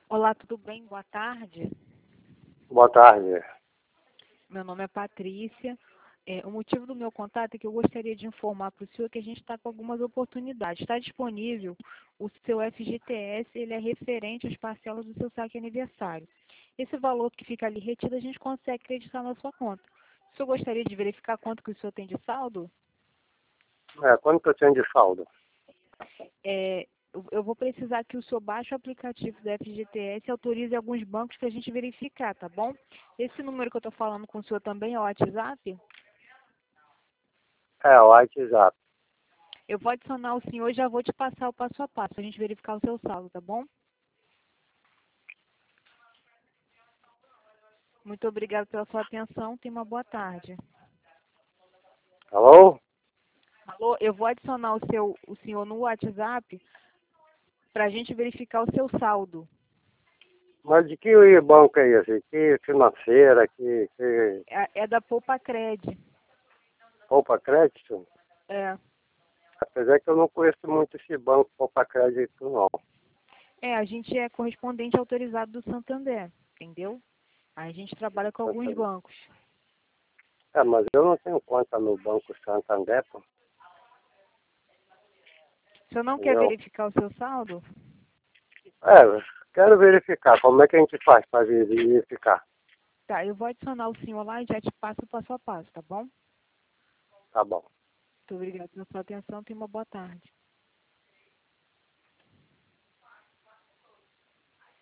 Olá, tudo bem? Boa tarde. Boa tarde. Meu nome é Patrícia. O motivo do meu contato é que eu gostaria de informar para o senhor que a gente está com algumas oportunidades. Está disponível o seu FGTS, ele é referente às parcelas do seu saque aniversário. Esse valor que fica ali retido, a gente consegue acreditar na sua conta. O senhor gostaria de verificar quanto que o senhor tem de saldo? Quanto que eu tenho de saldo? Eu vou precisar que o senhor baixe o aplicativo do FGTS e autorize alguns bancos para a gente verificar, tá bom? Esse número que eu estou falando com o senhor também é o WhatsApp? O WhatsApp. Eu vou adicionar o senhor e já vou te passar o passo a passo para a gente verificar o seu saldo, tá bom? Muito obrigada pela sua atenção. Tenha uma boa tarde. Alô? Alô, eu vou adicionar o senhor no WhatsApp para a gente verificar o seu saldo. Mas de que banco é esse? Que financeira? Que É da Poupa Cred. Poupa Crédito? É. Apesar que eu não conheço muito esse banco Poupa Crédito, não. A gente é correspondente autorizado do Santander, entendeu? A gente trabalha com alguns bancos. Mas eu não tenho conta no Banco Santander, pô. O senhor não quer Entendeu? verificar o seu saldo? Quero verificar. Como é que a gente faz para verificar? Tá, eu vou adicionar o senhor lá e já te passo o passo a passo, tá bom? Tá bom. Muito obrigada pela sua atenção. Tenha uma boa tarde.